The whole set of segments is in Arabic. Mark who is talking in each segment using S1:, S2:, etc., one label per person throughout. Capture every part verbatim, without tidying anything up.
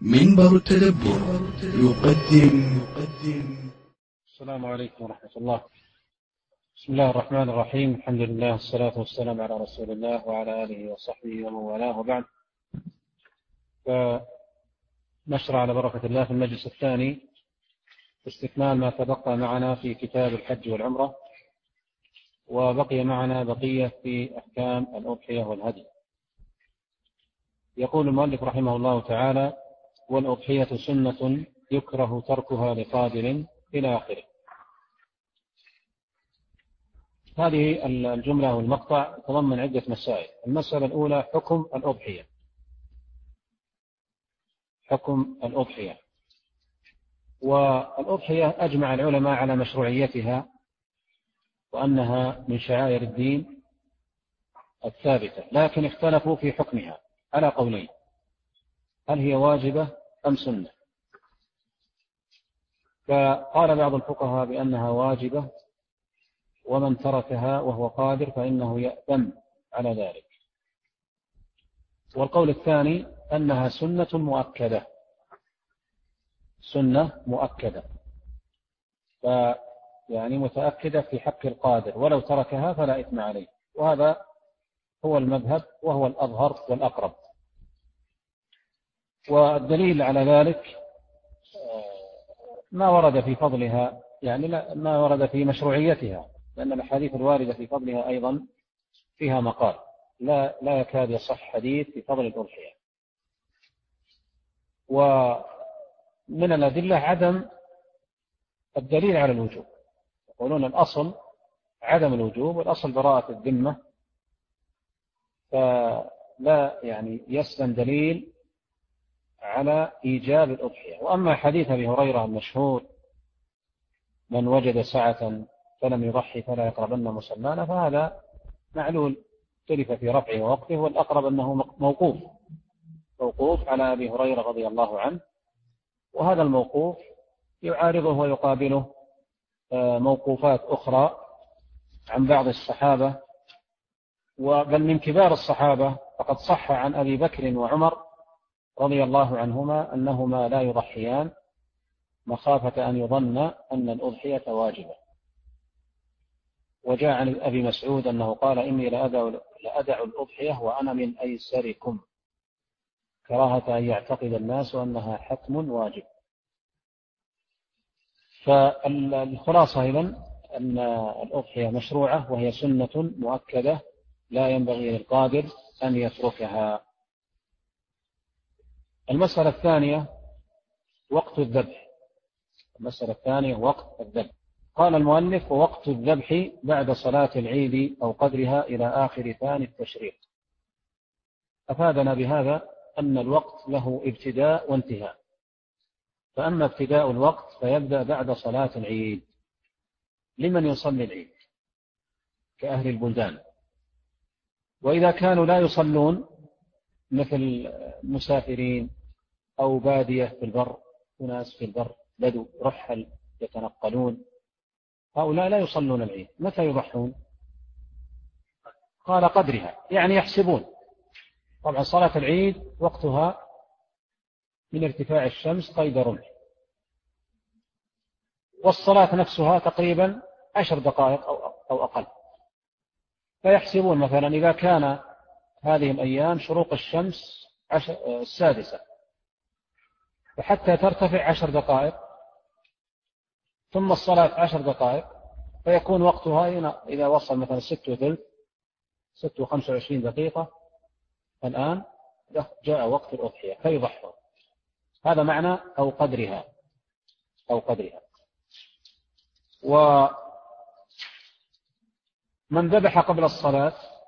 S1: منبر التدبر يقدم
S2: السلام عليكم ورحمة الله. بسم الله الرحمن الرحيم. الحمد لله والصلاة والسلام على رسول الله وعلى آله وصحبه ومن والاه، وبعد. فنشرع على بركة الله في المجلس الثاني استكمال ما تبقى معنا في كتاب الحج والعمرة، وبقي معنا بقية في أحكام الأضحية والهدي. يقول المؤلف رحمه الله تعالى: والأضحية سنة يكره تركها لقادر، إلى آخره. هذه الجملة والمقطع تضمن عدة مسائل. المسألة الأولى: حكم الأضحية. حكم الأضحية والأضحية أجمع العلماء على مشروعيتها، وأنها من شعائر الدين الثابتة، لكن اختلفوا في حكمها على قولين: هل هي واجبة أم سنة؟ فقال بعض الفقهاء بأنها واجبة، ومن تركها وهو قادر فإنه يأثم على ذلك. والقول الثاني أنها سنة مؤكدة، سنة مؤكدة، فيعني متأكدة في حق القادر، ولو تركها فلا إثم عليه. وهذا هو المذهب، وهو الأظهر والأقرب. والدليل على ذلك ما ورد في فضلها، يعني ما ورد في مشروعيتها، لأن الأحاديث الواردة في فضلها أيضا فيها مقال، لا, لا يكاد يصح حديث في فضل الأضحية. ومن الأدلة عدم الدليل على الوجوب. يقولون الأصل عدم الوجوب، والأصل براءة الذمة، فلا يعني يسلم دليل على إيجاب الأضحية. وأما حديث أبي هريرة المشهور: من وجد سعة فلم يضحي فلا يقربن مصلانا، فهذا معلول، اختلف في رفعه ووقفه، والأقرب أنه موقوف موقوف على أبي هريرة رضي الله عنه. وهذا الموقوف يعارضه ويقابله موقوفات أخرى عن بعض الصحابة، وبل من كبار الصحابة، فقد صح عن أبي بكر وعمر رضي الله عنهما أنهما لا يضحيان مخافة أن يظن أن الأضحية واجبة. وجاء عن أبي مسعود أنه قال: إني لأدع الأضحية وأنا من أيسركم، كراهة أن يعتقد الناس أنها حتم واجب. فالخلاصة إذن أن الأضحية مشروعة، وهي سنة مؤكدة لا ينبغي للقادر أن يتركها. المسألة الثانية: وقت الذبح. المسألة الثانية وقت الذبح. قال المؤلف: ووقت الذبح بعد صلاة العيد أو قدرها إلى آخر ثاني التشريق. أفادنا بهذا أن الوقت له ابتداء وانتهاء. فأما ابتداء الوقت فيبدأ بعد صلاة العيد لمن يصلي العيد كأهل البلدان. وإذا كانوا لا يصلون، مثل مسافرين أو بادية في البر، وناس في البر بدو رحل يتنقلون، هؤلاء لا يصلون العيد، متى يضحون؟ قال قدرها، يعني يحسبون. طبعا صلاة العيد وقتها من ارتفاع الشمس قيد رمح، والصلاة نفسها تقريبا عشر دقائق أو أقل. فيحسبون مثلا إذا كان هذه الأيام شروق الشمس السادسة، فحتى ترتفع عشر دقائق، ثم الصلاة عشر دقائق، فيكون وقتها إذا وصل مثلا ست وثلث ست وخمس وعشرين دقيقة، الآن جاء وقت الأضحية فيضحون. هذا معنى أو قدرها أو قدرها. ومن ذبح قبل الصلاة،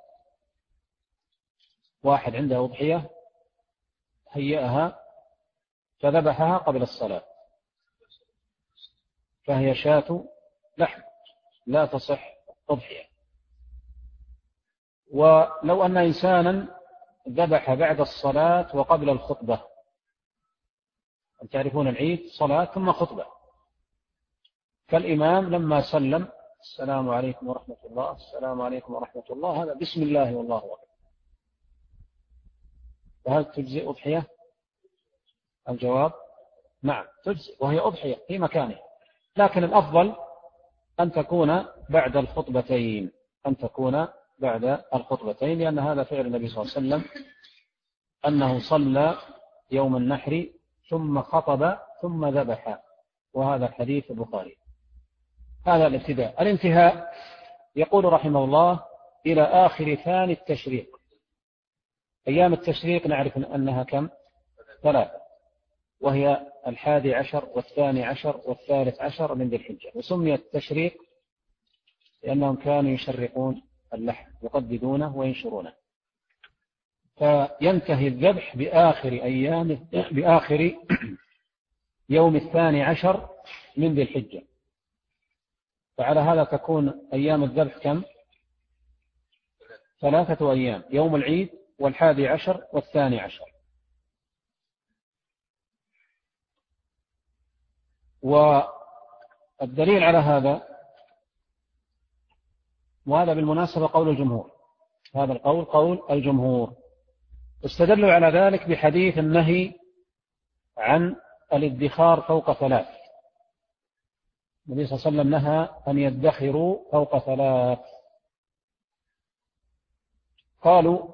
S2: واحد عنده أضحية هيئها فذبحها قبل الصلاة، فهي شاة لحم لا تصح أضحية. ولو أن إنسانا ذبح بعد الصلاة وقبل الخطبة، أن تعرفون العيد صلاة ثم خطبة، فالإمام لما سلم: السلام عليكم ورحمة الله، السلام عليكم ورحمة الله، هذا بسم الله والله أكبر، فهل تجزئ أضحية؟ الجواب نعم تجزئ، وهي أضحية في مكانها، لكن الأفضل أن تكون بعد الخطبتين أن تكون بعد الخطبتين لأن هذا فعل النبي صلى الله عليه وسلم أنه صلى يوم النحر ثم خطب ثم ذبح، وهذا الحديث البخاري. هذا الابتداء. الانتهاء يقول رحمه الله إلى آخر ثاني التشريق. أيام التشريق نعرف أنها كم؟ ثلاثة، وهي الحادي عشر والثاني عشر والثالث عشر من ذي الحجة. وسمي التشريق لأنهم كانوا يشرقون اللحم يقددونه وينشرونه، فينتهي الذبح بآخر أيام بآخر يوم الثاني عشر من ذي الحجة. فعلى هذا تكون أيام الذبح كم؟ ثلاثة أيام، يوم العيد والحادي عشر والثاني عشر. والدليل على هذا، وهذا بالمناسبة قول الجمهور، هذا القول قول الجمهور، استدلوا على ذلك بحديث النهي عن الادخار فوق ثلاث. النبي صلى الله عليه وسلم نهى أن يدخروا فوق ثلاث. قالوا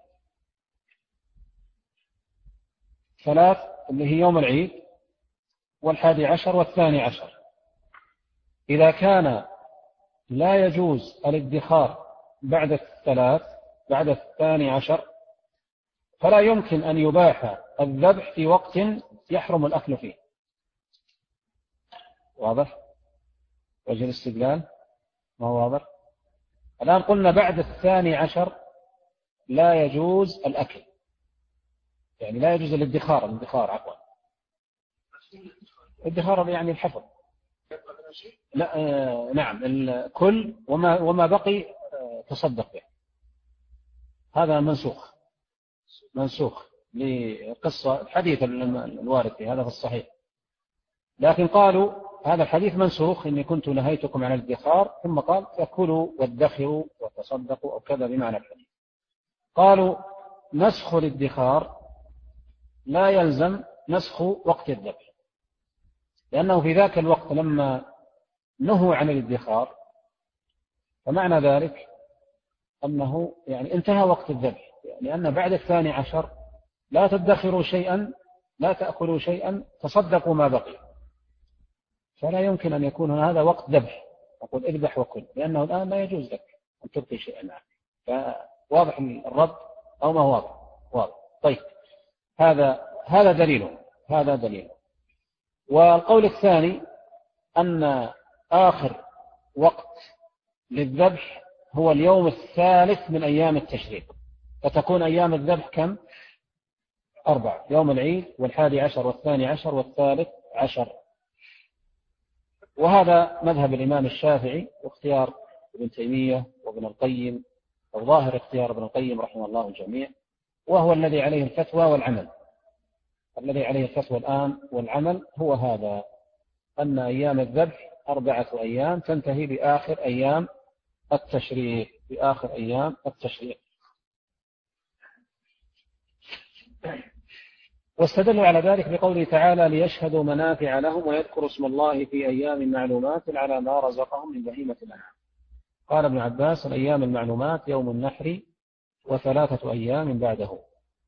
S2: ثلاث اللي هي يوم العيد والحادي عشر والثاني عشر. إذا كان لا يجوز الادخار بعد الثلاث بعد الثاني عشر فلا يمكن أن يباح الذبح في وقت يحرم الأكل فيه. واضح وجه الاستدلال؟ ما هو واضح؟ الآن قلنا بعد الثاني عشر لا يجوز الأكل، يعني لا يجوز الادخار الادخار عفوا الادخار يعني الحفظ. لا آه نعم الكل وما وما بقي آه تصدق به. هذا منسوخ منسوخ لقصة الحديث الوارد في هذا في الصحيح، لكن قالوا هذا الحديث منسوخ إني كنت نهيتكم عن الادخار، ثم قال فكلوا وادخروا وتصدقوا أو كذا بمعنى الحديث. قالوا نسخ الادخار لا يلزم نسخ وقت الذبح، لأنه في ذاك الوقت لما نهوا عن الادخار فمعنى ذلك أنه يعني انتهى وقت الذبح، لأن بعد الثاني عشر لا تدخروا شيئا لا تأكلوا شيئا تصدقوا ما بقي، فلا يمكن أن يكون هذا وقت ذبح أقول اذبح وكل، لأنه الآن لا يجوز لك أن تبقي شيئا معك. فواضح الرد أو ما هو واضح؟ واضح. طيب هذا هذا دليله هذا دليله. والقول الثاني أن آخر وقت للذبح هو اليوم الثالث من أيام التشريق، فتكون أيام الذبح كم؟ أربعة، يوم العيد والحادي عشر والثاني عشر والثالث عشر. وهذا مذهب الإمام الشافعي واختيار ابن تيمية وابن القيم، أو ظاهر اختيار ابن القيم رحمه الله الجميع، وهو الذي عليه الفتوى والعمل. الذي عليه الفتوى الآن والعمل هو هذا، أن أيام الذبح أربعة أيام تنتهي بآخر أيام التشريق بآخر أيام التشريق. واستدلوا على ذلك بقوله تعالى ليشهدوا منافع لهم ويذكروا اسم الله في أيام معلومات على ما رزقهم من بهيمة الأنعام. قال ابن عباس الأيام المعلومات يوم النحر وثلاثة أيام بعده.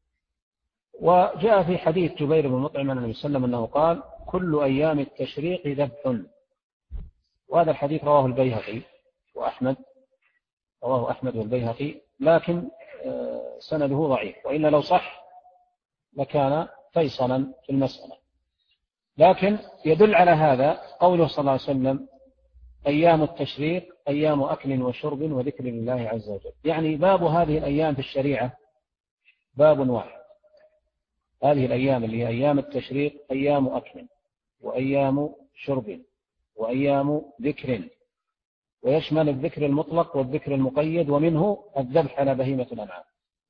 S2: وجاء في حديث جبير بن مطعم عن النبي صلى الله عليه وسلم أنه قال كل أيام التشريق ذبح، وهذا الحديث رواه البيهقي وأحمد رواه أحمد والبيهقي، لكن سنده ضعيف، وإلا لو صح لكان فيصلا في المسألة. لكن يدل على هذا قوله صلى الله عليه وسلم أيام التشريق أيام أكل وشرب وذكر لله عز وجل، يعني باب هذه الأيام في الشريعة باب واحد. هذه الأيام اللي هي أيام التشريق أيام أكل وأيام شرب وأيام ذكر، ويشمل الذكر المطلق والذكر المقيد، ومنه الذبح على بهيمة الأنعام.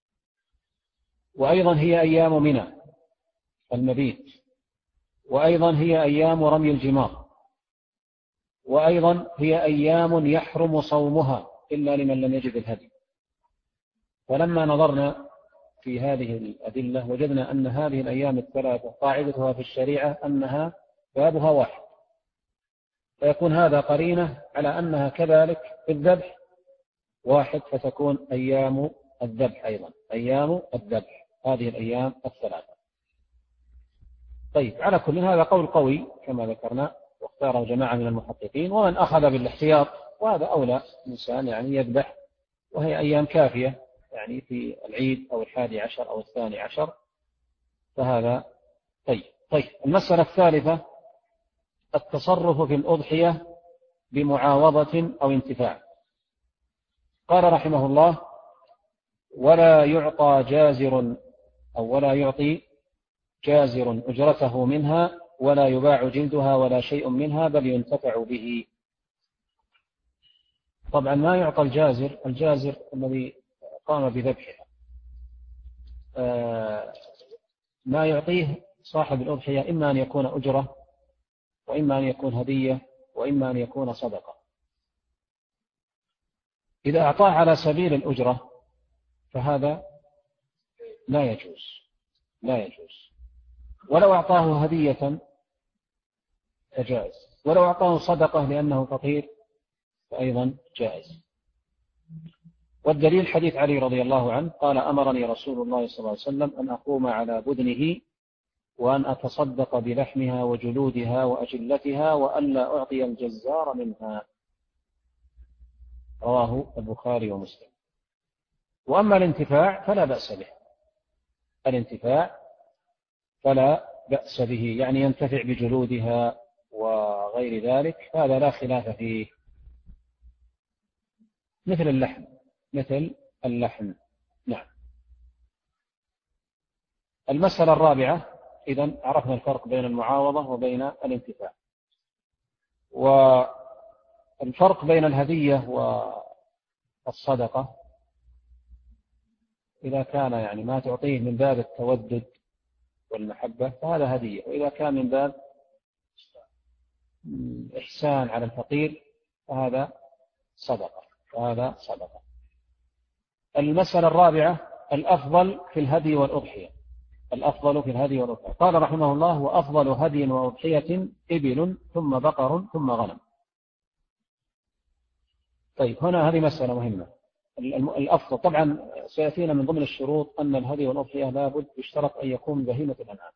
S2: وأيضا هي أيام منى المبيت، وأيضا هي أيام رمي الجمار، وأيضا هي أيام يحرم صومها إلا لمن لم يجد الهدي. فلما نظرنا في هذه الأدلة وجدنا أن هذه الأيام الثلاثة قاعدتها في الشريعة أنها بابها واحد، فيكون هذا قرينة على أنها كذلك في الذبح واحد، فتكون أيام الذبح أيضا أيام الذبح هذه الأيام الثلاثة. طيب، على كل هذا قول قوي كما ذكرنا واختاره جماعة من المحققين، ومن أخذ بالاحتياط وهذا أولى الإنسان يعني يذبح وهي أيام كافية يعني في العيد أو الحادي عشر أو الثاني عشر، فهذا طيب. طيب المسألة الثالثة التصرف في الأضحية بمعاوضة أو انتفاع. قال رحمه الله: ولا يعطى جازر أو ولا يعطي جازر أجرته منها ولا يباع جلدها ولا شيء منها بل ينتفع به. طبعا ما يعطى الجازر الجازر الذي قام بذبحها، ما يعطيه صاحب الأضحية إما أن يكون أجرة وإما أن يكون هدية وإما أن يكون صدقة. إذا أعطاه على سبيل الأجرة فهذا لا يجوز لا يجوز ولو أعطاه هدية فجائز، ولو أعطاه صدقة لأنه فقير فأيضا جائز. والدليل حديث علي رضي الله عنه قال: أمرني رسول الله صلى الله عليه وسلم أن أقوم على بدنه وأن أتصدق بلحمها وجلودها وأجلتها وألا أعطي الجزار منها. رواه البخاري ومسلم. وأما الانتفاع فلا بأس به، الانتفاع فلا بأس به، يعني ينتفع بجلودها وغير ذلك، هذا لا خلاف فيه، مثل اللحم مثل اللحم نعم. المسألة الرابعة، إذن عرفنا الفرق بين المعاوضة وبين الانتفاع. والفرق بين الهدية والصدقة إذا كان يعني ما تعطيه من باب التودد والمحبة فهذا هدية، وإذا كان من باب إحسان على الفقير فهذا صدقة فهذا صدقة. المسألة الرابعة الأفضل في الهدي والأضحية الأفضل في الهدي والأضحية. قال رحمه الله: وأفضل هدي وأضحية إبل ثم بقر ثم غنم. طيب هنا هذه مسألة مهمة. الأفضل طبعا سيأتينا من ضمن الشروط أن الهدي والأضحية لابد يشترط أن يكون بهيمة الأنعام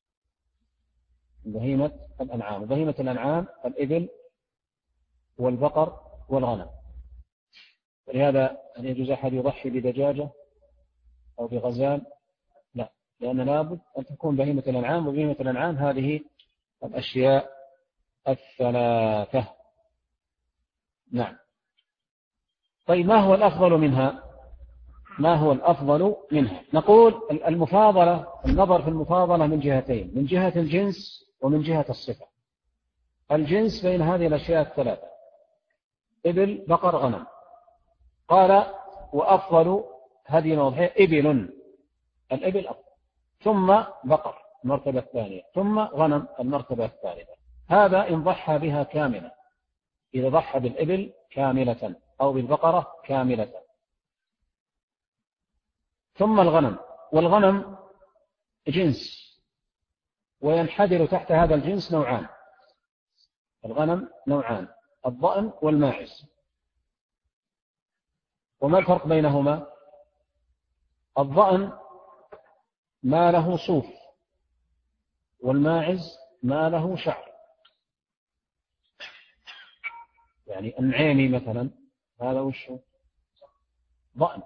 S2: بهيمة الأنعام بهيمة الأنعام الإبل والبقر والغنم. ولهذا هل يجوز أحد يضحي بدجاجة أو بغزال؟ لا، لأن لابد أن تكون بهيمة الأنعام، وبهيمة الأنعام هذه الأشياء الثلاثة نعم. طيب ما هو الأفضل منها ما هو الأفضل منها نقول المفاضلة، النظر في المفاضلة من جهتين: من جهة الجنس ومن جهة الصفة. الجنس بين هذه الأشياء الثلاثة: إبل بقر غنم. قال: وأفضل هدي وأضحية إبل، الإبل أفضل، ثم بقر المرتبة الثانية، ثم غنم المرتبة الثالثة. هذا إن ضحى بها كاملة، إذا ضحى بالإبل كاملة أو بالبقرة كاملة. ثم الغنم، والغنم جنس وينحدر تحت هذا الجنس نوعان، الغنم نوعان: الضأن والماعز. وما الفرق بينهما؟ الضأن ما له صوف، والماعز ما له شعر. يعني النعيمي مثلا هذا وش ضأن،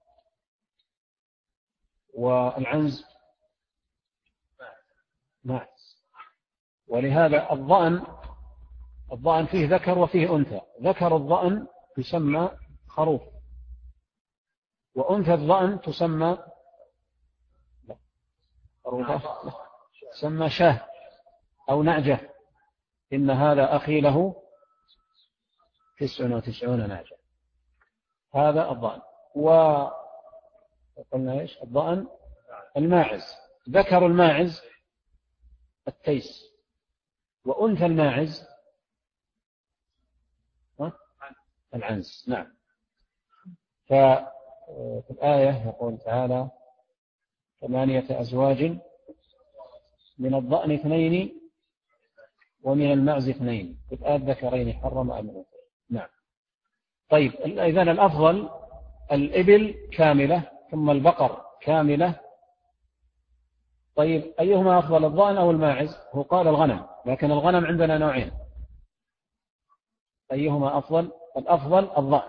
S2: والعنز ماعز. ولهذا الضأن الضأن فيه ذكر وفيه أنثى. ذكر الضأن يسمى خروف، وأنثى الضأن تسمى خروفة تسمى شاه أو نعجة. إن هذا أخي له تسع وتسعون نعجة. هذا الضأن. وقلنا إيش الضأن؟ الماعز. ذكر الماعز التيس، وأنثى الماعز العنز. نعم. ففي الآية يقول تعالى: ثمانية أزواج من الضأن اثنين ومن المعز اثنين يبقى الذكرين حرم أم الأنثيين. نعم. طيب إذن الأفضل الإبل كاملة ثم البقر كاملة. طيب أيهما أفضل الضأن أو الماعز؟ هو قال الغنم، لكن الغنم عندنا نوعين. أيهما أفضل؟ الأفضل الضأن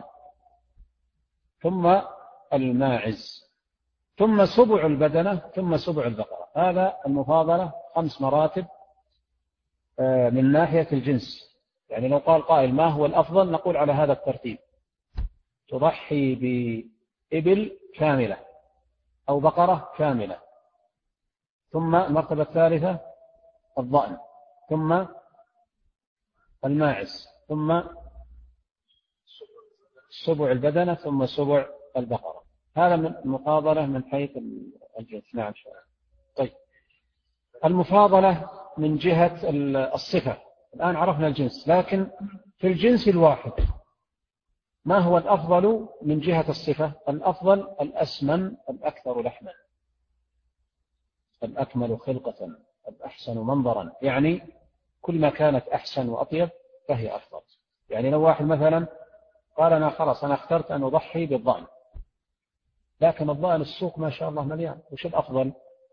S2: ثم الماعز ثم سبع البدنة ثم سبع البقرة. هذا المفاضلة خمس مراتب من ناحية الجنس. يعني لو قال قائل ما هو الأفضل نقول على هذا الترتيب: تضحي بإبل كاملة أو بقرة كاملة، ثم المرتبة الثالثة الضأن، ثم الماعز، ثم سبع البدنة، ثم سبع البقرة. هذا من المفاضلة من حيث الجنس. نعم. طيب المفاضلة من جهة الصفة. الآن عرفنا الجنس، لكن في الجنس الواحد ما هو الأفضل من جهة الصفة؟ الأفضل الأسمن الأكثر لحما، الأكمل خلقة، الأحسن منظرا. يعني كل ما كانت أحسن وأطيب فهي أفضل. يعني لو واحد مثلا قال أنا خلاص أنا اخترت أن أضحي بالضأن، لكن الضأن السوق ما شاء الله مليان، وش الأفضل؟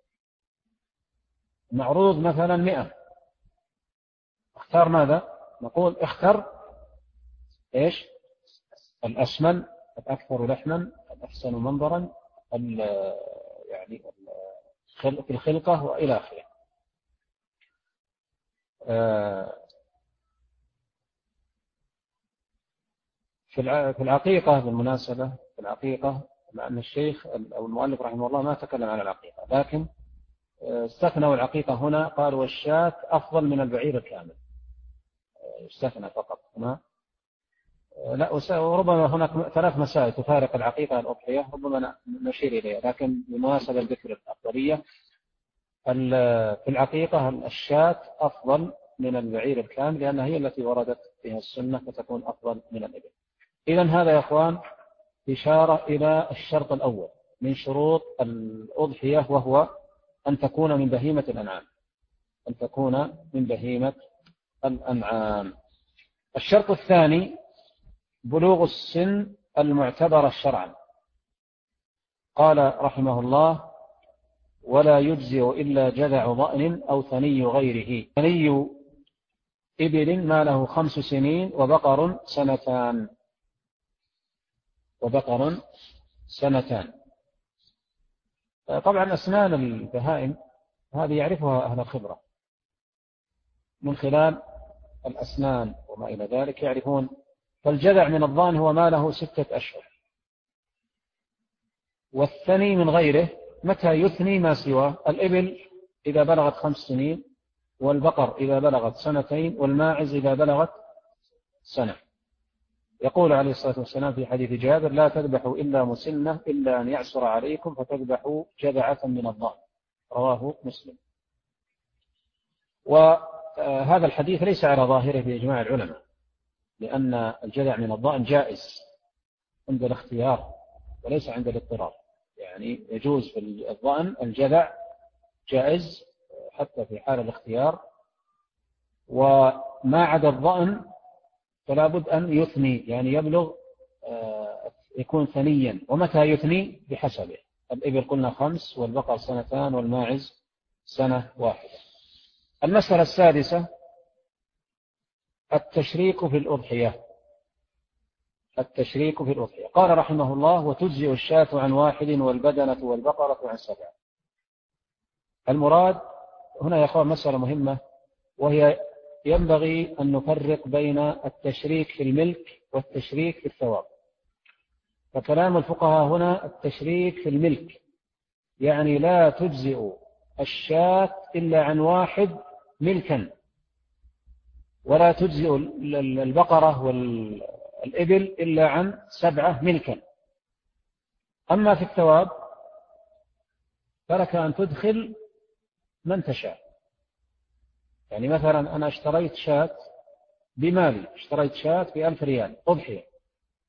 S2: معروض مثلا مئة، اختار ماذا؟ نقول اختر إيش؟ الأسمن الأكثر لحما الأحسن منظرا يعني في الخلقة وإلى آخره. في العقيقة بالمناسبة، في العقيقة مع أن الشيخ أو المؤلف رحمه الله ما تكلم عن العقيقة، لكن استثنوا العقيقة هنا، قالوا والشاة أفضل من البعير الكامل، استثنى فقط هنا. لا، وربما هناك ثلاث مسائل تفارق العقيقة الأضحية ربما نشير إليها، لكن بمناسبة ذكر الأفضلية في العقيقة الشاة أفضل من البعير الكامل، لأنها هي التي وردت فيها السنة فتكون أفضل من الإبل. إذن هذا يا أخوان إشارة إلى الشرط الأول من شروط الأضحية، وهو أن تكون من بهيمة الأنعام، أن تكون من بهيمة الأنعام. الشرط الثاني بلوغ السن المعتبر شرعا. قال رحمه الله: ولا يجزئ إلا جذع ضأن أو ثني غيره. ثني إبل ما له خمس سنين وبقر سنتان، وبقر سنتان. طبعا أسنان البهائم هذه يعرفها أهل الخبرة من خلال الأسنان وما إلى ذلك يعرفون. فالجذع من الضأن هو ما له ستة أشهر، والثني من غيره متى يثني ما سواه: الإبل إذا بلغت خمس سنين، والبقر إذا بلغت سنتين، والماعز إذا بلغت سنة. يقول عليه الصلاة والسلام في حديث جابر: لا تذبحوا إلا مسنة إلا أن يعسر عليكم فتذبحوا جذعة من الضأن، رواه مسلم. وهذا الحديث ليس على ظاهره بإجماع العلماء، لأن الجذع من الضأن جائز عند الاختيار وليس عند الاضطرار. يعني يجوز في الضأن الجذع جائز حتى في حال الاختيار، وما عدا الضأن فلا بد أن يثني، يعني يبلغ يكون ثنيا. ومتى يثني؟ بحسبه. الإبل قلنا خمس، والبقر سنتان، والماعز سنة واحدة. المسألة السادسة التشريك في الأضحية. التشريك في الأضحية. قال رحمه الله: وتجزئ الشاة عن واحد والبدنة والبقرة عن سبع. المراد هنا يا أخوان مسألة مهمة، وهي ينبغي أن نفرق بين التشريك في الملك والتشريك في الثواب. فكلام الفقهاء هنا التشريك في الملك، يعني لا تجزئ الشاة إلا عن واحد ملكا، ولا تجزئ البقرة والإبل إلا عن سبعة ملكا. أما في الثواب فلك أن تدخل من تشاء. يعني مثلا أنا اشتريت شاة بمالي، اشتريت شاة بألف ريال أضحية،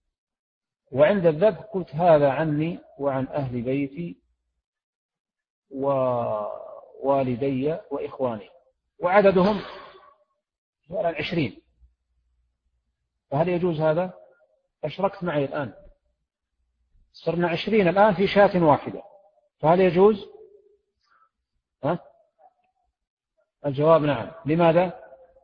S2: وعند الذبح قلت هذا عني وعن أهل بيتي ووالدي وإخواني، وعددهم مثلا عشرين، فهل يجوز هذا؟ أشركت معي الآن، صرنا عشرين الآن في شاة واحدة، فهل يجوز؟ ها؟ الجواب نعم. لماذا؟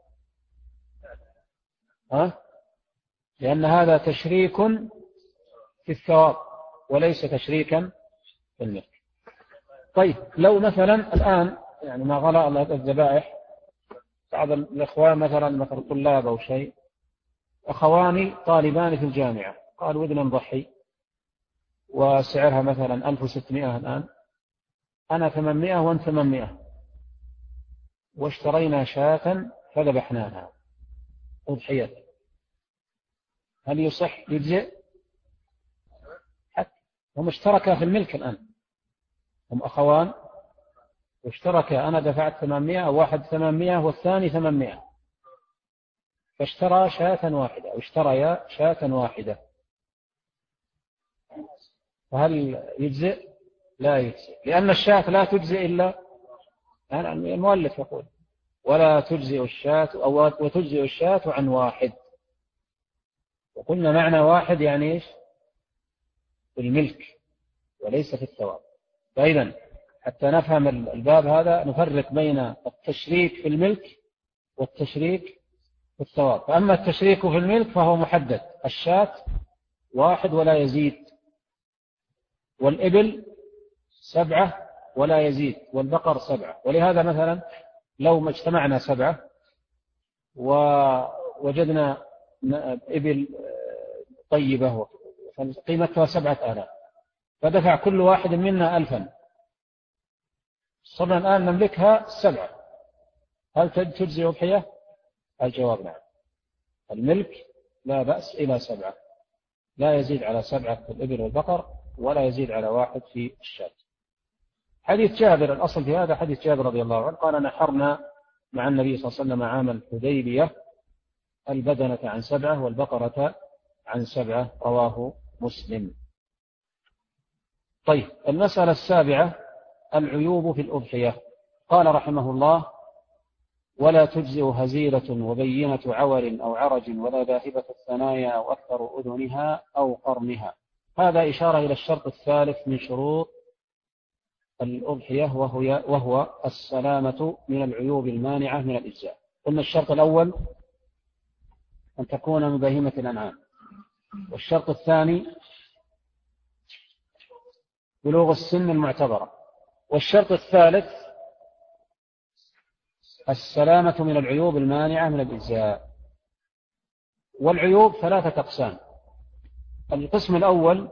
S2: ها؟ لأن هذا تشريك في الثواب وليس تشريكا في الملك. طيب لو مثلا الآن يعني ما غلاء الذبائح، بعض الإخوان مثلا مثل طلاب أو شيء، أخواني طالبان في الجامعة، قال ودنا نضحي وسعرها مثلا ألف وستمائة الآن، أنا ثمانمائة وأنت ثمانمائة، واشترينا شاة فذبحناها أضحية، هل يصح يجزئ؟ هم اشتركا في الملك الآن، هم أخوان واشتركا، أنا دفعت ثمانمائة، واحد ثمانمائة والثاني ثمانمائة، فاشترى شاة واحدة واشتريا شاة واحدة، فهل يجزئ؟ لا يجزئ، لأن الشاة لا تجزئ إلا، يعني المؤلف يقول ولا تجزئ الشاة أو وتجزئ الشاة عن واحد، وقلنا معنى واحد يعني إيش؟ في الملك وليس في الثواب. فإذا حتى نفهم الباب هذا نفرق بين التشريك في الملك والتشريك في الثواب. فأما التشريك في الملك فهو محدد، الشاة واحد ولا يزيد، والإبل سبعة ولا يزيد، والبقر سبعة. ولهذا مثلا لو ما اجتمعنا سبعة ووجدنا إبل طيبة قيمتها سبعة آلاف، فدفع كل واحد منا ألفا، صرنا الآن نملكها سبعة، هل تجزي أضحية؟ الجواب نعم. الملك لا بأس إلى سبعة، لا يزيد على سبعة في الإبل والبقر، ولا يزيد على واحد في الشاة. حديث جابر، الأصل في هذا حديث جابر رضي الله عنه، قال نحرنا مع النبي صلى الله عليه وسلم عام الحديبية البدنة عن سبعة والبقرة عن سبعة، رواه مسلم. طيب المسألة السابعة العيوب في الأضحية. قال رحمه الله ولا تجزئ هزيلة وبينة عور أو عرج ولا ذاهبة الثنايا أو أكثر أذنها أو قرنها. هذا إشارة إلى الشرط الثالث من شروط الأضحية، وهو, وهو السلامة من العيوب المانعة من الإجزاء. قلنا الشرط الأول أن تكون من بهيمة الأنعام، والشرط الثاني بلوغ السن المعتبرة، والشرط الثالث السلامة من العيوب المانعة من الإجزاء. والعيوب ثلاثة أقسام. القسم الأول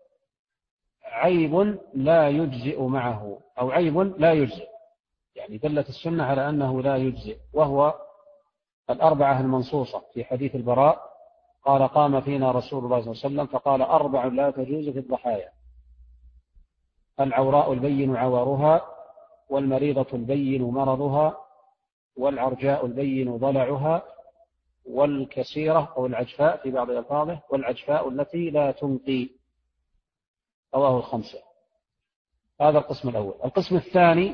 S2: عيب لا يجزئ معه، أو عيب لا يجزئ، يعني دلت السنة على أنه لا يجزئ، وهو الأربعة المنصوصة في حديث البراء، قال قام فينا رسول الله صلى الله عليه وسلم فقال أربع لا تجوز في الضحايا: العوراء البين عورها، والمريضة البين مرضها، والعرجاء البين ضلعها، والكسيرة أو العجفاء في بعض ألفاظه، والعجفاء التي لا تنقي. رواه الخمسة. هذا القسم الأول. القسم الثاني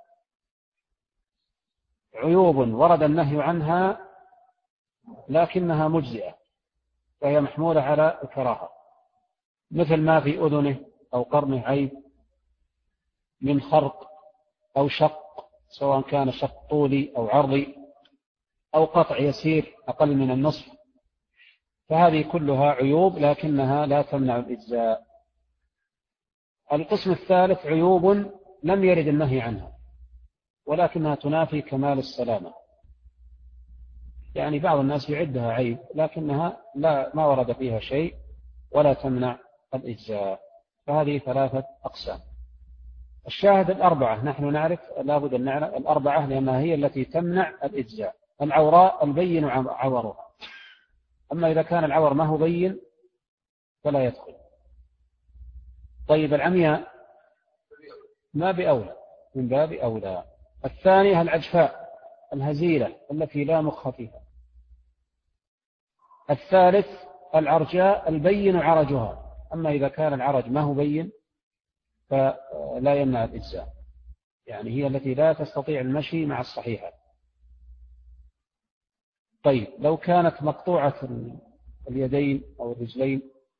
S2: عيوب ورد النهي عنها لكنها مجزئة، فهي محمولة على الكراهة، مثل ما في أذنه أو قرنه عيب من خرق أو شق، سواء كان شق طولي أو عرضي، أو قطع يسير أقل من النصف، فهذه كلها عيوب لكنها لا تمنع الإجزاء. القسم الثالث عيوب لم يرد النهي عنها ولكنها تنافي كمال السلامة، يعني بعض الناس يعدها عيب لكنها لا ما ورد فيها شيء ولا تمنع الإجزاء. فهذه ثلاثة أقسام. الشاهد الأربعة، نحن نعرف لا بد أن نعرف الأربعة لأنها هي التي تمنع الإجزاء. العوراء البين عورها، أما إذا كان العور ما هو بين فلا يدخل. طيب العمياء ما بأولى، من باب أولى. الثانية العجفاء الهزيلة التي لا مخ فيها. الثالث العرجاء البين عرجها، أما إذا كان العرج ما هو بين فلا يمنع الإجزاء. يعني هي التي لا تستطيع المشي مع الصحيحة. طيب لو كانت مقطوعة اليدين أو الرجلين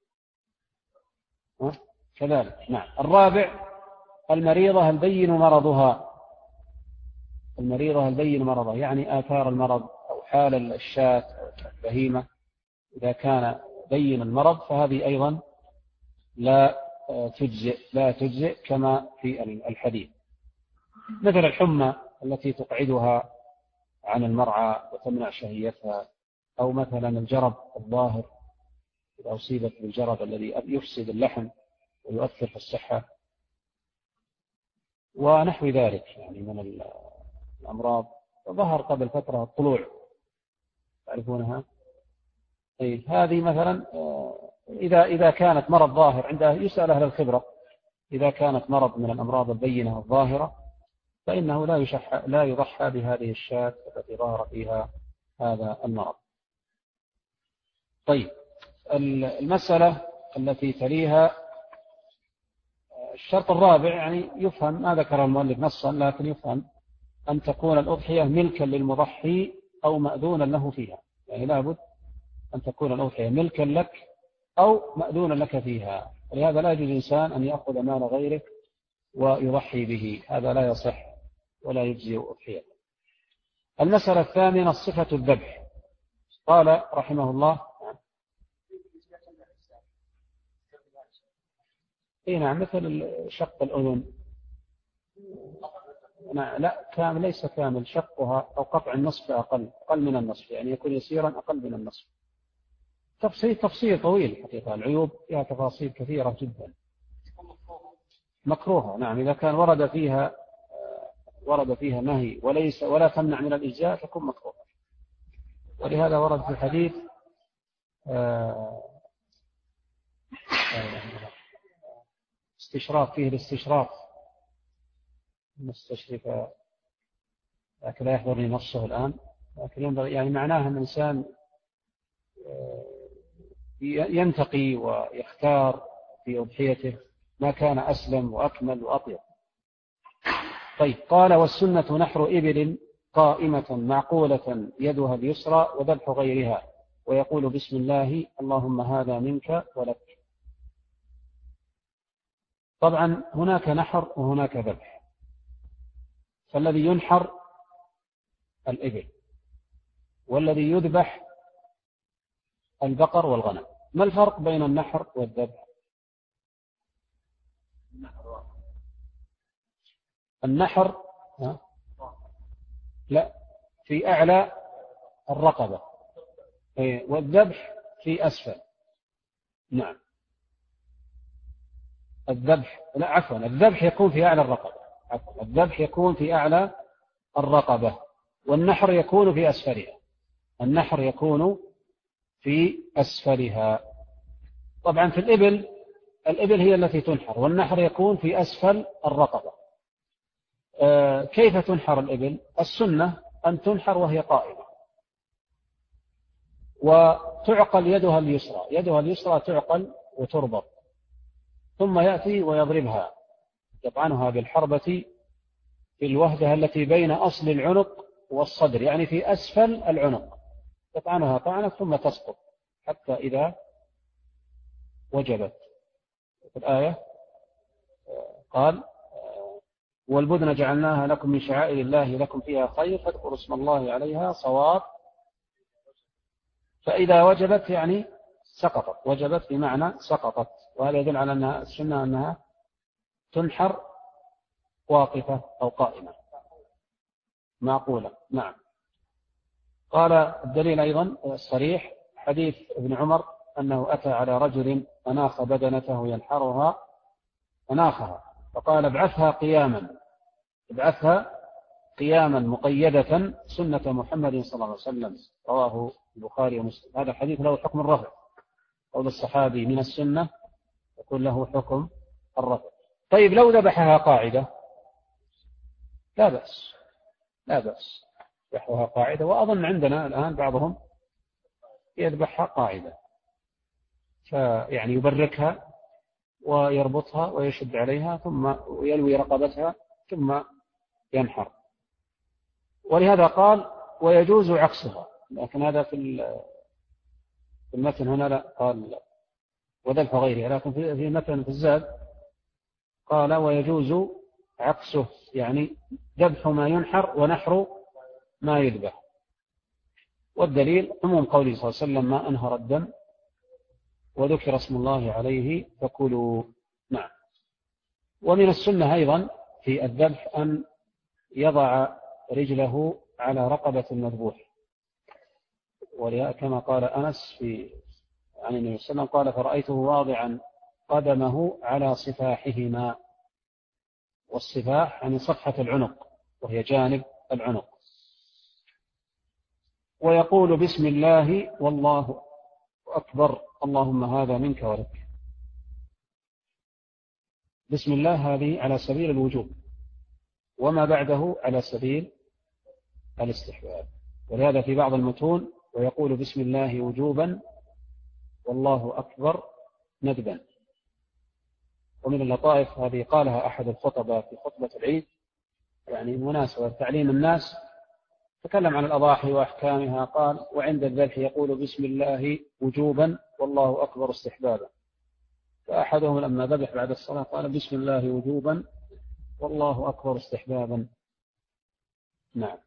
S2: كذلك. نعم. الرابع المريضة البين مرضها، المريضة البين مرضها يعني آثار المرض أو حال الشاة أو البهيمة إذا كان بين المرض فهذه أيضا لا تجزئ لا تجزئ كما في الحديث، مثل الحمى التي تقعدها عن المرعى وتمنع شهيتها، أو مثلا الجرب الظاهر إذا أصيبت بالجرب الذي يفسد اللحم ويؤثر في الصحة ونحو ذلك يعني من الأمراض. ظهر قبل فترة الطلوع تعرفونها. أي هذه مثلا إذا إذا كانت مرض ظاهر عندها يسأل أهل الخبرة، إذا كانت مرض من الأمراض البينة الظاهرة فإنه لا يشح لا يضحى بهذه الشاة التي ظهر فيها هذا المرض. طيب المسألة التي تليها الشرط الرابع يعني يفهم ما ذكر المؤلف نصا لكن يفهم أن تكون الأضحية ملكا للمضحي أو مأذونا له فيها، يعني لابد أن تكون الأضحية ملكا لك أو مأذونا لك فيها، ولهذا لا يجوز إنسان أن يأخذ مال غيرك ويضحي به، هذا لا يصح ولا يجزي أضحية. المسألة الثامنة صفة الذبح. قال رحمه الله إيه نعم مثل شق الأذن، لا كامل ليس كامل، شقها أو قطع النصف أقل أقل من النصف، يعني يكون يسيرا أقل من النصف. تفصيل تفصيل طويل حقيقة، العيوب فيها تفاصيل كثيرة جدا. مكروهة نعم، إذا كان ورد فيها ورد فيها نهي وليس ولا تمنع من الإجزاء تكون مكروهة. ولهذا ورد في الحديث استشراف فيه الاستشراف مستشرف، لكن لا يحضرني نصه الآن، لكن ينبغي يعني معناها أن الإنسان ينتقي ويختار في أضحيته ما كان أسلم وأكمل وأطيب. طيب قال والسنة نحر إبل قائمة معقولة يدها اليسرى وذبح غيرها ويقول بسم الله اللهم هذا منك ولك. طبعا هناك نحر وهناك ذبح، فالذي ينحر الإبل والذي يذبح البقر والغنم. ما الفرق بين النحر والذبح؟ النحر لا في أعلى الرقبة والذبح في أسفل. نعم الذبح لا عفوا الذبح يكون في أعلى الرقبة، عفوا الذبح يكون في أعلى الرقبة والنحر يكون في أسفلها. النحر يكون في أسفلها. طبعا في الإبل الإبل هي التي تنحر والنحر يكون في أسفل الرقبة. آه كيف تنحر الإبل؟ السنة أن تنحر وهي قائمة وتعقل يدها اليسرى، يدها اليسرى تعقل وتربط، ثم يأتي ويضربها يطعنها بالحربة في الوهدة التي بين أصل العنق والصدر، يعني في أسفل العنق، يطعنها طعنة ثم تسقط حتى إذا وجبت. في الآية قال والبدن جعلناها لكم من شعائر الله لكم فيها خير فاذكروا اسم الله عليها صواب، فإذا وجبت يعني سقطت، وجبت بمعنى سقطت، وهذا يدل على أنها السنة أنها تنحر واقفة أو قائمة معقولة. نعم. قال الدليل أيضا الصريح حديث ابن عمر أنه أتى على رجل أناخ بدنته ينحرها أناخها فقال ابعثها قياما ابعثها قياما مقيدة سنة محمد صلى الله عليه وسلم، رواه البخاري ومسلم. هذا الحديث له حكم الرفع، قول الصحابي من السنة يكون له حكم الرفع. طيب لو ذبحها قاعدة لا بأس، لا بأس يذبحها قاعدة، وأظن عندنا الآن بعضهم يذبحها قاعدة، فيعني يبركها ويربطها ويشد عليها ثم يلوي رقبتها ثم ينحر. ولهذا قال ويجوز عكسها، لكن هذا في المتن هنا لا، قال وذبح غيرها، لكن في المتن في الزاد قال ويجوز عكسه، يعني ذبح ما ينحر ونحر ما يذبح. والدليل عموم قوله صلى الله عليه وسلم ما أنهر الدم وذكر اسم الله عليه فكلوا. نعم. ومن السنة أيضا في الذبح أن يضع رجله على رقبة المذبوح، كما قال أنس في عن النبي صلى الله عليه وسلم قال فرأيته واضعا قدمه على صفاحهما، والصفاح يعني صفحة العنق وهي جانب العنق، ويقول بسم الله والله أكبر اللهم هذا منك ولك. بسم الله هذه على سبيل الوجوب، وما بعده على سبيل الاستحباب. ولهذا في بعض المتون ويقول بسم الله وجوبا والله أكبر ندبا. ومن اللطائف هذه قالها أحد الخطباء في خطبة العيد، يعني مناسبة تعليم الناس، تكلم عن الأضاحي وأحكامها، قال وعند الذبح يقول بسم الله وجوبا والله أكبر استحبابا. فأحدهم لما ذبح بعد الصلاة قال بسم الله وجوبا والله أكبر استحبابا. نعم.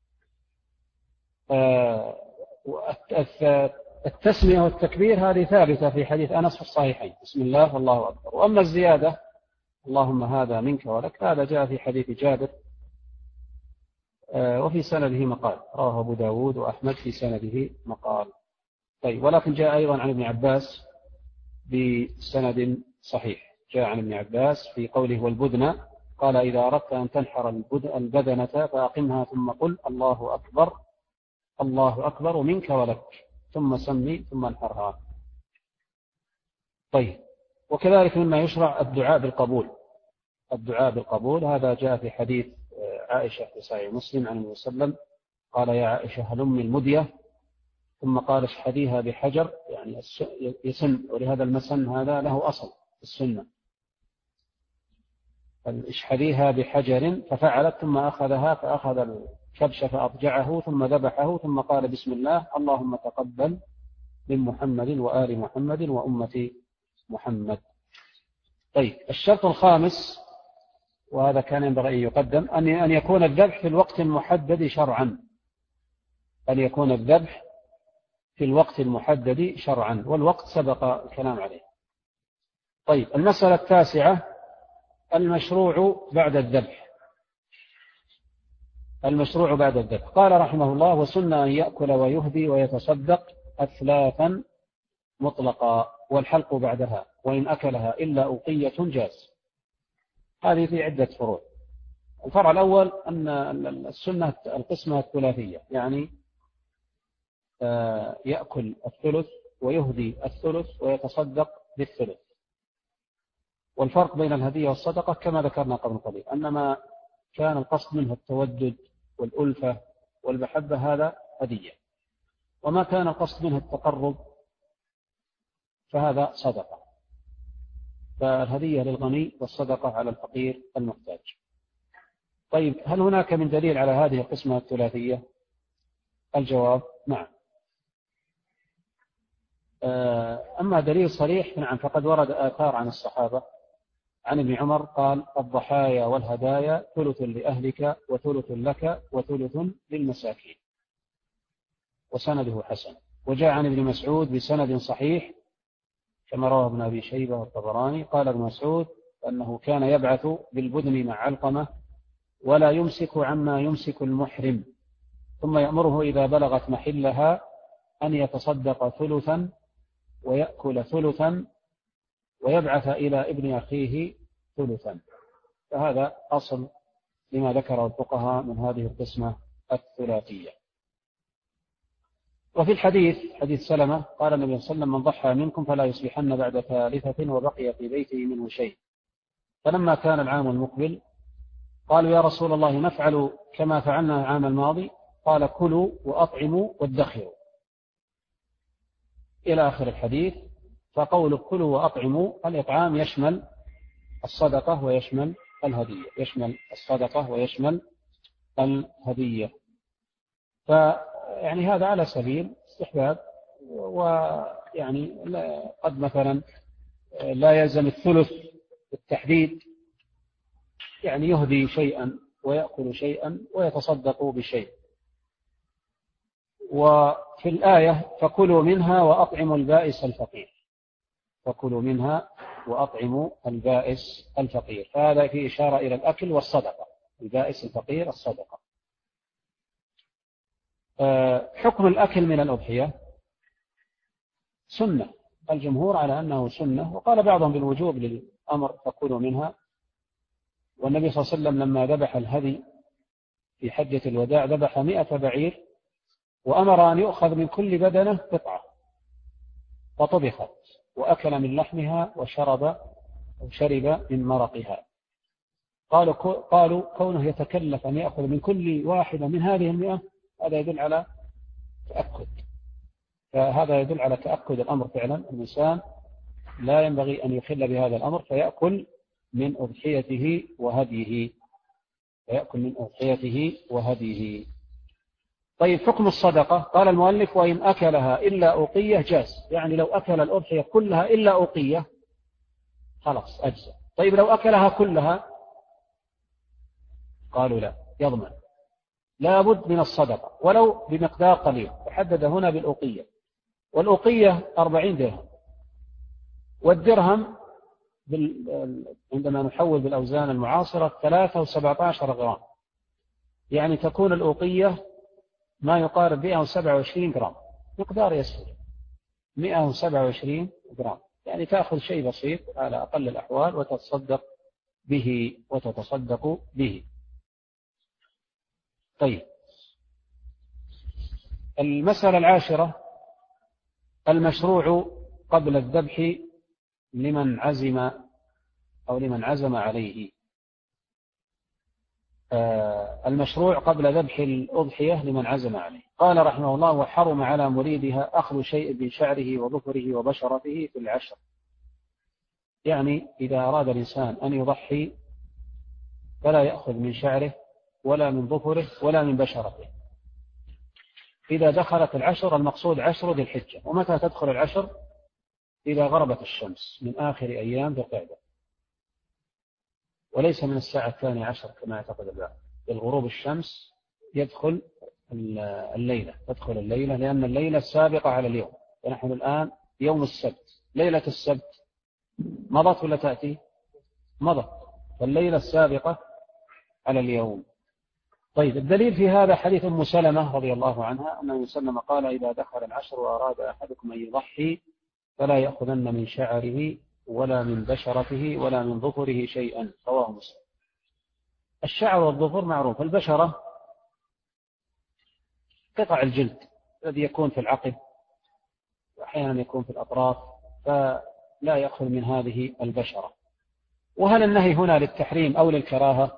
S2: التسمية والتكبير هذه ثابتة في حديث أنس في الصحيحين، بسم الله والله أكبر. وأما الزيادة اللهم هذا منك ولك هذا جاء في حديث جابر وفي سنده مقال، رواه أبو داود وأحمد في سنده مقال. طيب، ولكن جاء أيضا عن ابن عباس بسند صحيح، جاء عن ابن عباس في قوله والبدن قال إذا أردت أن تنحر البدنة فأقمها ثم قل الله أكبر الله أكبر منك ولك ثم سمي ثم انحرها. طيب، وكذلك مما يشرع الدعاء بالقبول. الدعاء بالقبول هذا جاء في حديث عائشة في صحيح مسلم عن النبي صلى الله عليه وسلم قال يا عائشة هلم المدية، ثم قال اشحذيها بحجر، يعني يسن، ولهذا المسن هذا له أصل في السنة، اشحذيها بحجر ففعلت، ثم أخذها فأخذ الكبش فأضجعه ثم ذبحه ثم قال بسم الله اللهم تقبل من محمد وآل محمد وأمة محمد. طيب، الشرط الخامس وهذا كان ينبغي أن يقدم أن يكون الذبح في الوقت المحدد شرعا، أن يكون الذبح في الوقت المحدد شرعا، والوقت سبق الكلام عليه. طيب، المسألة التاسعة المشروع بعد الذبح. المشروع بعد الذبح قال رحمه الله وسنة أن يأكل ويهدي ويتصدق أثلاثا مطلقا، والحلق بعدها، وإن أكلها إلا أوقية جاز. هذه في عدة فروع. الفرع الأول أن السنة القسمة الثلاثية، يعني يأكل الثلث ويهدي الثلث ويتصدق بالثلث. والفرق بين الهدية والصدقة كما ذكرنا قبل قليل، أنما كان القصد منه التودد والألفة والمحبة هذا هدية، وما كان القصد منه التقرب فهذا صدقة. فالهدية للغني والصدقة على الفقير المحتاج. طيب، هل هناك من دليل على هذه القسمة الثلاثية؟ الجواب نعم. أما دليل صريح نعم، فقد ورد آثار عن الصحابة عن ابن عمر قال الضحايا والهدايا ثلث لأهلك وثلث لك وثلث للمساكين، وسنده حسن. وجاء عن ابن مسعود بسند صحيح كما رواه ابن أبي شيبة والطبراني قال ابن مسعود أنه كان يبعث بالبدن مع علقمة ولا يمسك عما يمسك المحرم، ثم يأمره إذا بلغت محلها أن يتصدق ثلثا ويأكل ثلثا ويبعث إلى ابن أخيه ثلثا. فهذا أصل لما ذكره الفقهاء من هذه القسمة الثلاثية. وفي الحديث حديث سلمة قال النبي صلى الله عليه وسلم من ضحى منكم فلا يصبحن بعد ثالثة وبقي في بيته منه شيء. فلما كان العام المقبل قالوا يا رسول الله نفعل كما فعلنا العام الماضي؟ قال كلوا وأطعموا وادخروا إلى آخر الحديث. فقول كلوا وأطعموا الإطعام يشمل الصدقة ويشمل الهدية، يشمل الصدقة ويشمل الهدية. فيعني هذا على سبيل استحباب، ويعني قد مثلا لا يلزم الثلث بالتحديد، يعني يهدي شيئا ويأكل شيئا ويتصدق بشيء. وفي الآية فكلوا منها وأطعموا البائس الفقير، فكلوا منها وأطعموا البائس الفقير، فهذا في إشارة إلى الأكل والصدقة، البائس الفقير الصدقة. حكم الأكل من الأضحية سنة، الجمهور على أنه سنة، وقال بعضهم بالوجوب للأمر فكلوا منها. والنبي صلى الله عليه وسلم لما ذبح الهدي في حجة الوداع ذبح مئة بعير، وأمر أن يؤخذ من كل بدنة قطعة فطبخت وأكل من لحمها وشرب أو شرب من مرقها. قالوا قالوا كونه يتكلف أن يأخذ من كل واحدة من هذه المئة هذا يدل على تأكد، فهذا يدل على تأكد الأمر فعلا. الإنسان لا ينبغي أن يخل بهذا الأمر فيأكل من أضحيته وهديه، فيأكل من أضحيته وهديه. طيب حكم الصدقة، قال المؤلف وإن أكلها إلا أوقية جاز، يعني لو أكل الأضحية كلها إلا أوقية خلاص أجزى. طيب لو أكلها كلها، قالوا لا، يضمن، لا بد من الصدقة ولو بمقدار قليل، وحدد هنا بالأوقية، والأوقية أربعين درهم، والدرهم عندما نحول بالأوزان المعاصرة ثلاثة وسبعة عشر غرام، يعني تكون الأوقية ما يقارب مئة وسبعة وعشرين جرام، مقدار يسير، مئة وسبعة وعشرين جرام، يعني تأخذ شيء بسيط على أقل الأحوال وتتصدق به وتتصدق به. طيب المسألة العاشرة المشروع قبل الذبح لمن عزم أو لمن عزم عليه. المشروع قبل ذبح الأضحية لمن عزم عليه. قال رحمه الله وحرم على مريدها أخذ شيء من شعره وظفره وبشرته في العشر، يعني إذا أراد الإنسان أن يضحي فلا يأخذ من شعره ولا من ظفره ولا من بشرته إذا دخلت العشر، المقصود عشر ذي الحجة. ومتى تدخل العشر؟ إذا غربت الشمس من آخر أيام ذي القعدة، وليس من الساعة الثانية عشر كما يعتقد البعض، بالغروب الشمس يدخل الليلة، تدخل الليلة، لأن الليلة السابقة على اليوم، ونحن الآن يوم السبت، ليلة السبت مضت ولا تأتي؟ مضت، فالليلة السابقة على اليوم. طيب الدليل في هذا حديث أم سلمة رضي الله عنها أن النبي صلى الله عليه وسلم قال إذا دخل العشر وأراد أحدكم أن يضحي فلا يأخذن من شعره ولا من بشرته ولا من ظفره شيئا، رواه مسلم. الشعر والظفر معروف، البشرة قطع الجلد الذي يكون في العقب وأحيانا يكون في الأطراف، فلا يأخذ من هذه البشرة. وهل النهي هنا للتحريم أو للكراهة؟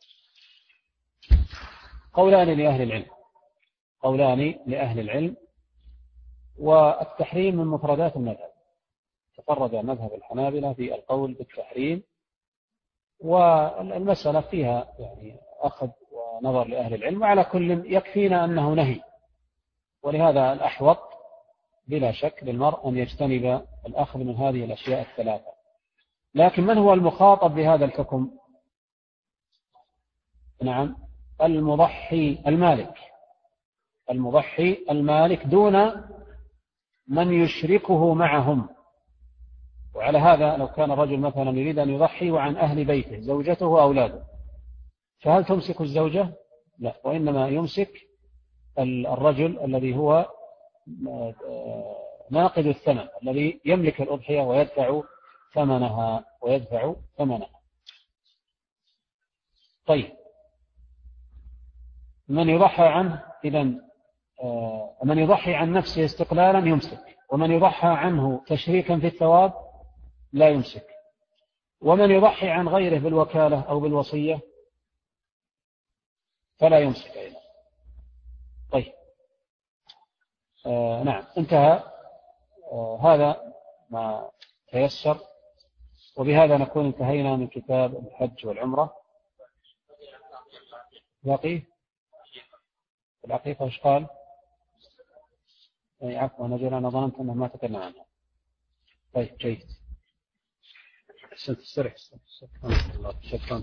S2: قولان لأهل العلم، قولان لأهل العلم والتحريم من مفردات المذهب، تفرد مذهب الحنابلة في القول بالتحريم، والمسألة فيها يعني أخذ ونظر لأهل العلم، وعلى كل يكفينا أنه نهي، ولهذا الأحوط بلا شك للمرء أن يجتنب الأخذ من هذه الأشياء الثلاثة. لكن من هو المخاطب بهذا الحكم؟ نعم المضحي المالك، المضحي المالك دون من يشركه معهم. وعلى هذا لو كان الرجل مثلا يريد أن يضحي وعن أهل بيته زوجته وأولاده، فهل تمسك الزوجة؟ لا، وإنما يمسك الرجل الذي هو ناقد الثمن، الذي يملك الأضحية ويدفع ثمنها ويدفع ثمنها. طيب من يضحي عنه إذن من يضحي عن نفسه استقلالا يمسك، ومن يضحى عنه تشريكا في الثواب لا يمسك، ومن يضحي عن غيره بالوكالة أو بالوصية فلا يمسك أيضا. طيب آه نعم انتهى آه هذا ما تيسر، وبهذا نكون انتهينا من كتاب الحج والعمرة. باقي العقيقة وش قال؟ أي عفوا أنا أنا ظننت أنه ما تكلم عنها. طيب جيد. أحسنت استرح شكرا.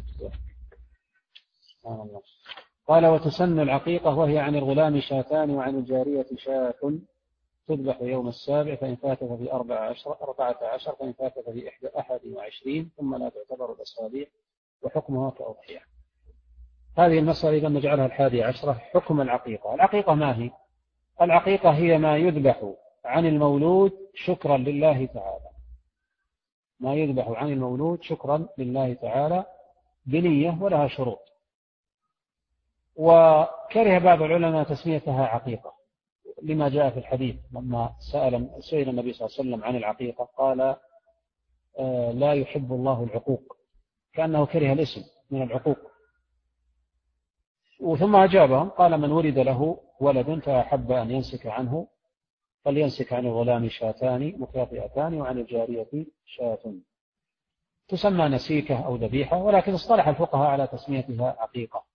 S2: الله. قال وتسن العقيقة وهي عن الغلام شاتان وعن الجارية شاة تذبح يوم السابع فإن فاتت في أربعة عشر أربعة عشر فإن فاتت في إحدى أحد وعشرين ثم لا تعتبر الأصابع وحكمها كأضحية. هذه المسألة إذا نجعلها الحادية عشرة. حكم العقيقة. العقيقة ما هي؟ العقيقة هي ما يذبح عن المولود شكرا لله تعالى، ما يذبح عن المولود شكرا لله تعالى بنية ولها شروط. وكره بعض العلماء تسميتها عقيقة لما جاء في الحديث لما سأل سئل النبي صلى الله عليه وسلم عن العقيقة قال آه لا يحب الله العقوق، كأنه كره الاسم من العقوق. وثم أجابهم قال من ولد له ولد فأحب أن ينسك عنه فلينسك عن الغلام شاتان مكافئتان وعن الجارية شاة. تسمى نسيكة أو ذبيحة، ولكن اصطلح الفقهاء على تسميتها عقيقة.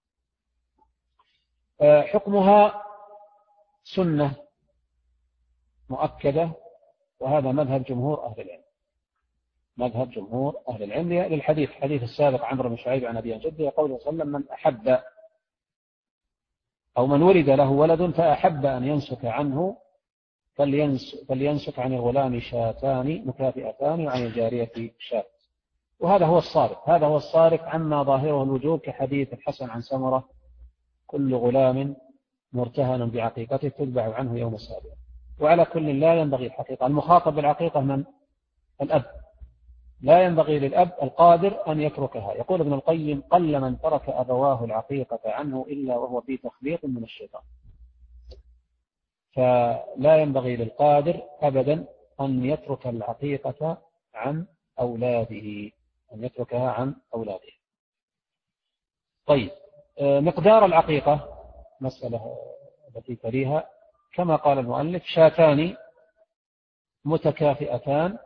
S2: آه حكمها سنة مؤكدة، وهذا مذهب جمهور أهل العلم، مذهب جمهور أهل العلم للحديث حديث السابق عمرو بن شعيب عن أبي عن جده يقول صلى الله عليه وسلم من أحب أو من ولد له ولد فأحب أن ينسك عنه فلينسك عن الغلام شاتان مكافئتان وعن الجارية شاة. وهذا هو الصارف، هذا هو الصارف عما ظاهره الوجوب كحديث الحسن عن سمرة كل غلام مرتهن بعقيقته تذبح عنه يوم السابع. وعلى كل لا ينبغي الحقيقة المخاطب بالعقيقة من الأب، لا ينبغي للأب القادر أن يتركها. يقول ابن القيم قل من ترك أبواه العقيقة عنه إلا وهو في تخليط من الشيطان. فلا ينبغي للقادر أبدا أن يترك العقيقة عن أولاده، أن يتركها عن أولاده. طيب مقدار العقيقة مسألة التي تليها كما قال المؤلف شاتان متكافئتان.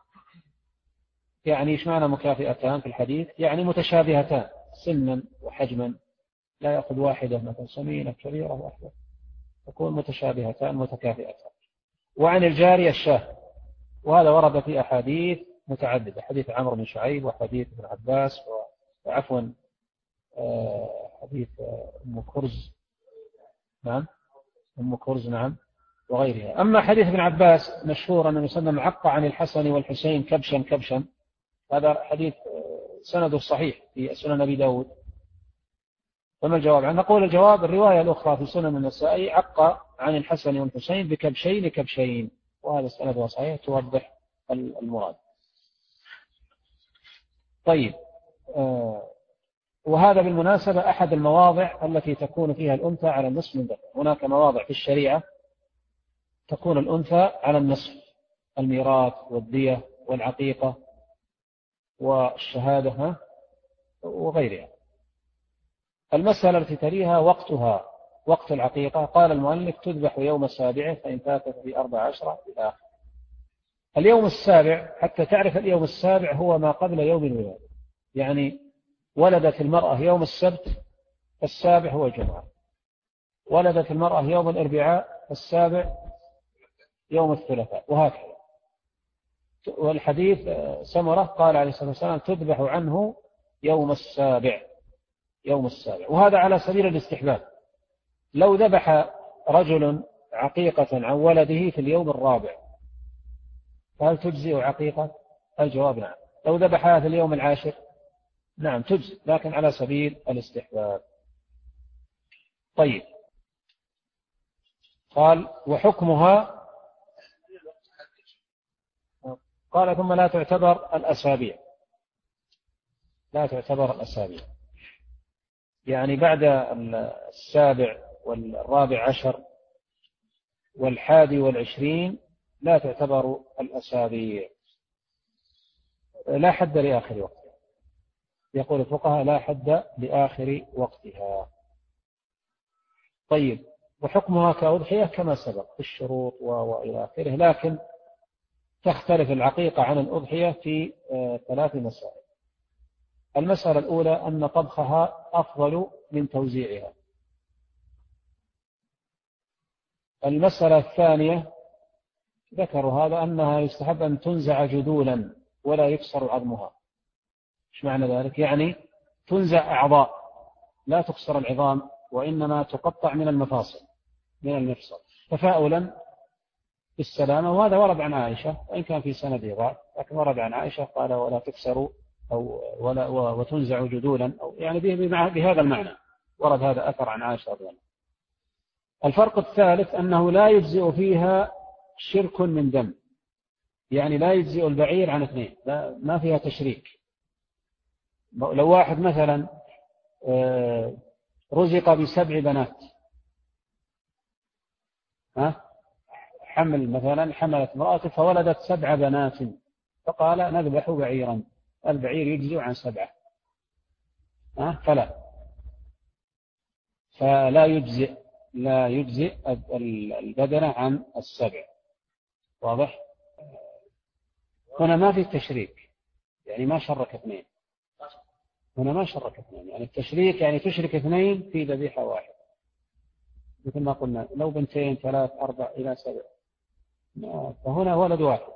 S2: يعني ايش معنى مكافئتان في الحديث؟ يعني متشابهتان سنا وحجما، لا يأخذ واحدة مثلا سمينة كبيرة واحدة، تكون متشابهتان متكافئتان. وعن الجارية الشاه، وهذا ورد في أحاديث متعددة، حديث عمرو بن شعيب وحديث ابن عباس وعفوا حديث أم كرز نعم أم كرز نعم وغيرها. أما حديث ابن عباس مشهور أنه يسمى عق عن الحسن والحسين كبشا كبشا، هذا حديث سنده صحيح في سنن أبي داود. فما الجواب عنه؟ نقول الجواب الرواية الأخرى في سنن النسائي عق عن الحسن والحسين بكبشين كبشين، وهذا سنده صحيح توضح المراد. طيب آه وهذا بالمناسبة أحد المواضع التي تكون فيها الأنثى على النصف من ذكر. هناك مواضع في الشريعة تكون الأنثى على النصف، الميراث والدية والعقيقة والشهادة وغيرها. المسألة التي تليها وقتها، وقت العقيقة قال المؤلف تذبح يوم السابع فإن فاتت في أربع عشرة إلى آخر. اليوم السابع حتى تعرف اليوم السابع هو ما قبل يوم الولادة، يعني ولدت المرأة يوم السبت السابع هو الجمعة، ولدت المرأة يوم الأربعاء السابع يوم الثلاثاء وهكذا. والحديث سمرة قال عليه الصلاة والسلام تذبح عنه يوم السابع، يوم السابع، وهذا على سبيل الاستحباب. لو ذبح رجل عقيقة عن ولده في اليوم الرابع فهل تجزئ عقيقة؟ الجواب نعم. لو ذبحها في اليوم العاشر نعم تجزئ، لكن على سبيل الاستحباب. طيب قال وحكمها قال ثم لا تعتبر الأسابيع، لا تعتبر الأسابيع، يعني بعد السابع والرابع عشر والحادي والعشرين لا تعتبر الأسابيع، لا حد لآخر وقتها. يقول الفقهاء لا حد لآخر وقتها. طيب وحكمها كأضحية كما سبق في الشروط وإلى آخره، لكن تختلف العقيقة عن الأضحية في ثلاث مسائل. المسألة الأولى أن طبخها أفضل من توزيعها، المسألة الثانية ذكروا هذا أنها يستحب أن تنزع جذولا ولا يكسر عظمها. إيش معنى ذلك؟ يعني تنزع أعضاء لا تكسر العظام، وإنما تقطع من المفاصل من المفصل تفاؤلا بالسلامة. وهذا ورد عن عائشة وإن كان في سنده ضعف، لكن ورد عن عائشة قال ولا تكسر أو ولا وتنزع جذولا، أو يعني بهذا المعنى ورد هذا أثر عن عائشة رضي الله عنها. الفرق الثالث أنه لا يجزئ فيها شرك من دم، يعني لا يجزئ البعير عن اثنين، لا ما فيها تشريك. لو واحد مثلا رزق بسبع بنات، ها حمل مثلا حملت امرأته فولدت سبع بنات، فقال نذبح بعيرا، البعير يجزئ عن سبعة، ها فلا فلا يجزئ لا يجزئ البدنة عن السبع. واضح؟ هنا ما في التشريك، يعني ما شرك اثنين، هنا ما شرك اثنين، يعني التشريك يعني تشرك اثنين في ذبيحة واحدة، مثل ما قلنا لو بنتين ثلاث أربع إلى سبع، فهنا ولد واحد.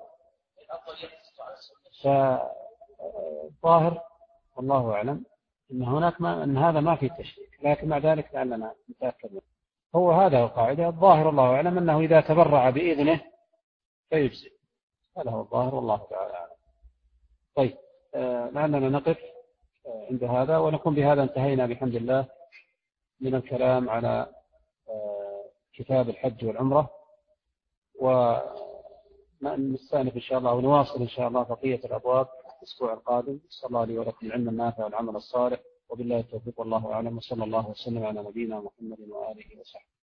S2: فالظاهر والله أعلم أن هناك ما أن هذا ما في تشريك، لكن مع ذلك لعلنا نتأكد منه. هو هذا هو القاعدة. الظاهر الله أعلم أنه إذا تبرع بإذنه فيجزي، هذا هو الظاهر والله تعالى أعلم. طيب آه لعلنا نقف آه عند هذا، ونكون بهذا انتهينا بحمد الله من الكلام على آه كتاب الحج والعمرة، ونستأنف إن شاء الله ونواصل إن شاء الله بقية الأبواب الأسبوع القادم. صلى الله لي ولكم العلم النافع والعمل الصالح، وبالله التوفيق والله أعلم، وصلى الله وسلم على نبينا محمد وآله وصحبه.